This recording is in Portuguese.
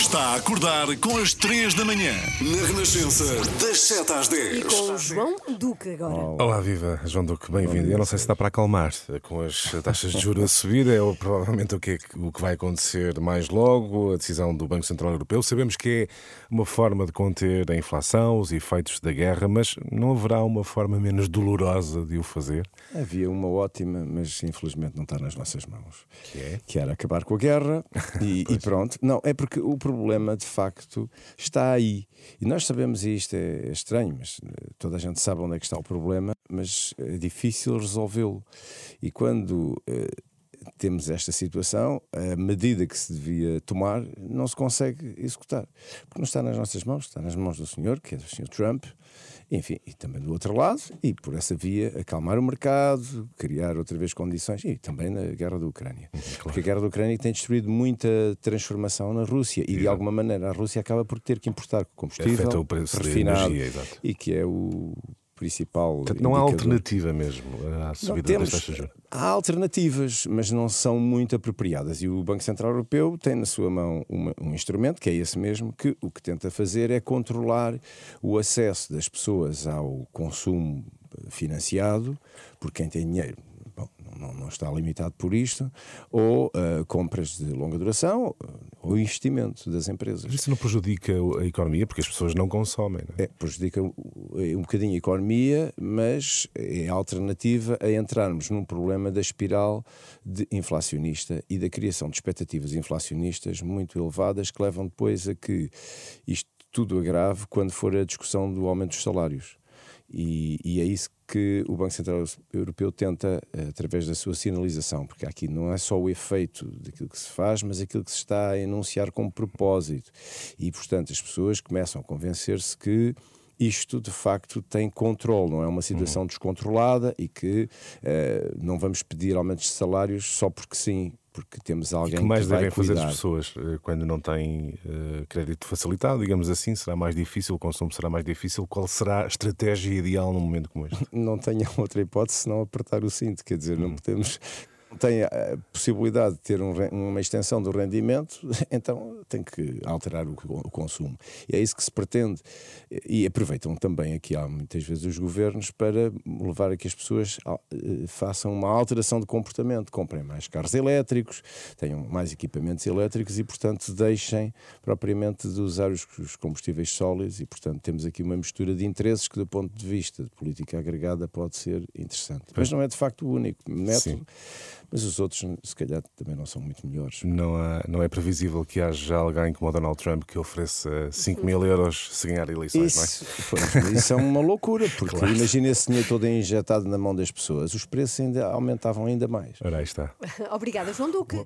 Está a acordar com as 3 da manhã. Na Renascença, das 7 às 10. E com o João Duque agora. Olá, viva, João Duque, bem-vindo. Eu não sei se dá para acalmar com as taxas de juros a subir, provavelmente o que vai acontecer mais logo, a decisão do Banco Central Europeu. Sabemos que é uma forma de conter a inflação, os efeitos da guerra, mas não haverá uma forma menos dolorosa de o fazer? Havia uma ótima, mas infelizmente não está nas nossas mãos. Que era acabar com a guerra e pronto. Não, é porque o problema de facto está aí. E nós sabemos, e isto é estranho, mas toda a gente sabe onde é que está o problema, mas é difícil resolvê-lo. E quando temos esta situação, a medida que se devia tomar não se consegue executar. Porque não está nas nossas mãos, está nas mãos do senhor, que é do senhor Trump, enfim, e também do outro lado, e por essa via acalmar o mercado, criar outra vez condições, e também na guerra da Ucrânia. Claro. Porque a guerra da Ucrânia tem destruído muita transformação na Rússia, e de alguma maneira a Rússia acaba por ter que importar combustível refinado, e que é o principal. Portanto, não há alternativa mesmo à subida das taxas de juros? Há alternativas, mas não são muito apropriadas. E o Banco Central Europeu tem na sua mão um instrumento, que é esse mesmo, que o que tenta fazer é controlar o acesso das pessoas ao consumo financiado por quem tem dinheiro. Bom, não está limitado por isto, ou compras de longa duração, ou investimento das empresas. Mas isso não prejudica a economia, porque as pessoas não consomem, não é? Prejudica um bocadinho a economia, mas é a alternativa a entrarmos num problema da espiral inflacionista e da criação de expectativas inflacionistas muito elevadas que levam depois a que isto tudo agrave quando for a discussão do aumento dos salários. E é isso que o Banco Central Europeu tenta através da sua sinalização, porque aqui não é só o efeito daquilo que se faz, mas aquilo que se está a enunciar como propósito. E, portanto, as pessoas começam a convencer-se que isto, de facto, tem controle, não é uma situação descontrolada e que não vamos pedir aumentos de salários só porque sim, porque temos alguém que vai cuidar. O que mais devem fazer as pessoas quando não têm crédito facilitado, digamos assim? Será mais difícil, o consumo será mais difícil? Qual será a estratégia ideal num momento como este? Não tenho outra hipótese senão apertar o cinto, quer dizer, não podemos... Tem a possibilidade de ter uma extensão do rendimento, então tem que alterar o consumo. E é isso que se pretende. E aproveitam também aqui, há muitas vezes, os governos para levar a que as pessoas façam uma alteração de comportamento. Comprem mais carros elétricos, tenham mais equipamentos elétricos e, portanto, deixem propriamente de usar os combustíveis sólidos e, portanto, temos aqui uma mistura de interesses que, do ponto de vista de política agregada, pode ser interessante. Mas não é, de facto, o único método. Sim. Mas os outros, se calhar, também não são muito melhores. Não é previsível que haja alguém como o Donald Trump que ofereça 5 mil euros se ganhar eleições, não é? Isso é uma loucura, porque claro. Imagina esse dinheiro todo injetado na mão das pessoas, os preços ainda aumentavam ainda mais. Ora, aí está. Obrigada, João Duque.